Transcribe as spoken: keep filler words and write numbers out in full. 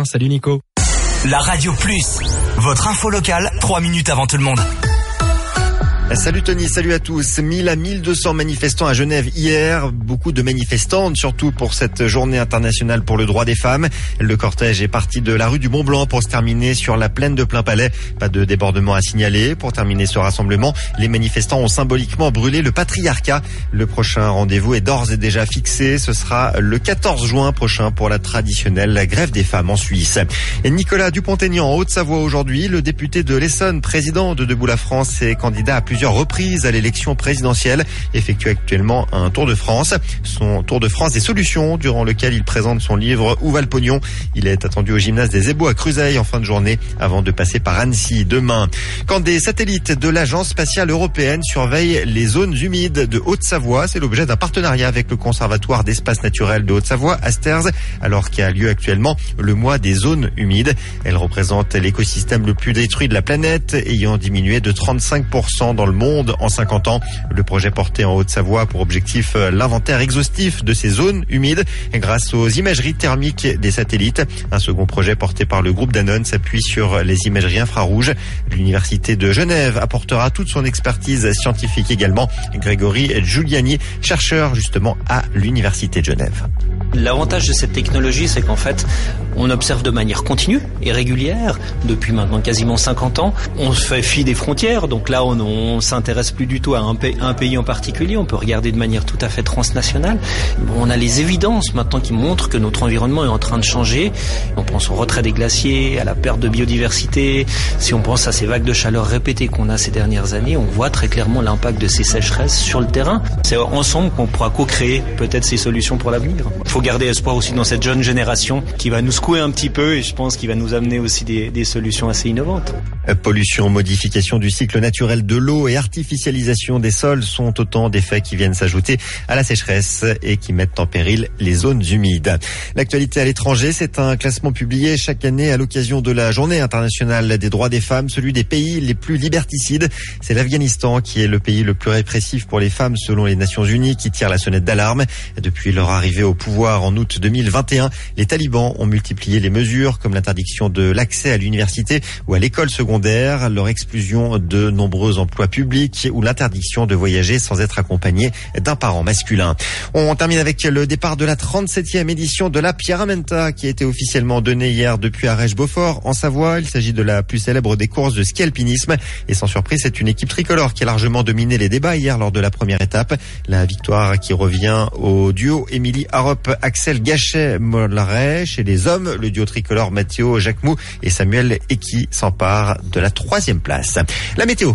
matin. Salut Nico. La Radio Plus, votre info locale, trois minutes avant tout le monde. Salut Tony, salut à tous. mille à mille deux cents manifestants à Genève hier. Beaucoup de manifestantes, surtout pour cette journée internationale pour le droit des femmes. Le cortège est parti de la rue du Mont-Blanc pour se terminer sur la plaine de Plainpalais. Pas de débordement à signaler. Pour terminer ce rassemblement, les manifestants ont symboliquement brûlé le patriarcat. Le prochain rendez-vous est d'ores et déjà fixé. Ce sera le quatorze juin prochain pour la traditionnelle grève des femmes en Suisse. Et Nicolas Dupont-Aignan en Haute-Savoie aujourd'hui. Le député de l'Essonne, président de Debout la France, est candidat à plusieurs reprises à l'élection présidentielle, effectue actuellement un tour de France. Son tour de France des solutions, durant lequel il présente son livre Où va le pognon. Il est attendu au gymnase des Ébaux à Cruzeil en fin de journée avant de passer par Annecy demain. Quand des satellites de l'Agence spatiale européenne surveillent les zones humides de Haute-Savoie, c'est l'objet d'un partenariat avec le Conservatoire d'espace naturel de Haute-Savoie, Asters, alors qu'il y a lieu actuellement le mois des zones humides. Elle représente l'écosystème le plus détruit de la planète, ayant diminué de trente-cinq pour cent dans le monde en cinquante ans. Le projet porté en Haute-Savoie a pour objectif l'inventaire exhaustif de ces zones humides grâce aux imageries thermiques des satellites. Un second projet porté par le groupe Danone s'appuie sur les imageries infrarouges. L'université de Genève apportera toute son expertise scientifique également. Grégory Giuliani, chercheur justement à l'université de Genève. L'avantage de cette technologie, c'est qu'en fait, on observe de manière continue et régulière, depuis maintenant quasiment cinquante ans. On se fait fi des frontières, donc là, on, on s'intéresse plus du tout à un, pays, un pays en particulier. On peut regarder de manière tout à fait transnationale. Bon, on a les évidences maintenant qui montrent que notre environnement est en train de changer. On pense au retrait des glaciers, à la perte de biodiversité. Si on pense à ces vagues de chaleur répétées qu'on a ces dernières années, on voit très clairement l'impact de ces sécheresses sur le terrain. C'est ensemble qu'on pourra co-créer peut-être ces solutions pour l'avenir. Il faut garder espoir aussi dans cette jeune génération qui va nous secouer un petit peu et je pense qu'il va nous amener aussi des, des solutions assez innovantes. Pollution, modification du cycle naturel de l'eau et artificialisation des sols sont autant d'effets qui viennent s'ajouter à la sécheresse et qui mettent en péril les zones humides. L'actualité à l'étranger, c'est un classement publié chaque année à l'occasion de la Journée internationale des droits des femmes, celui des pays les plus liberticides. C'est l'Afghanistan qui est le pays le plus répressif pour les femmes selon les Nations Unies qui tire la sonnette d'alarme. Depuis leur arrivée au pouvoir en août deux mille vingt et un, les talibans ont multiplié les mesures comme l'interdiction de l'accès à l'université ou à l'école secondaire, leur exclusion de nombreux emplois publics ou l'interdiction de voyager sans être accompagné d'un parent masculin. On termine avec le départ de la trente-septième édition de la Pierramenta qui a été officiellement donnée hier depuis Arèche-Beaufort en Savoie. Il s'agit de la plus célèbre des courses de ski alpinisme et sans surprise, c'est une équipe tricolore qui a largement dominé les débats hier lors de la première étape. La victoire qui revient au duo Émilie Harop, Axel Gachet-Mollaret. Chez les hommes, le duo tricolore Matteo Jacquemou et Samuel Eki s'empare de la troisième place. La météo.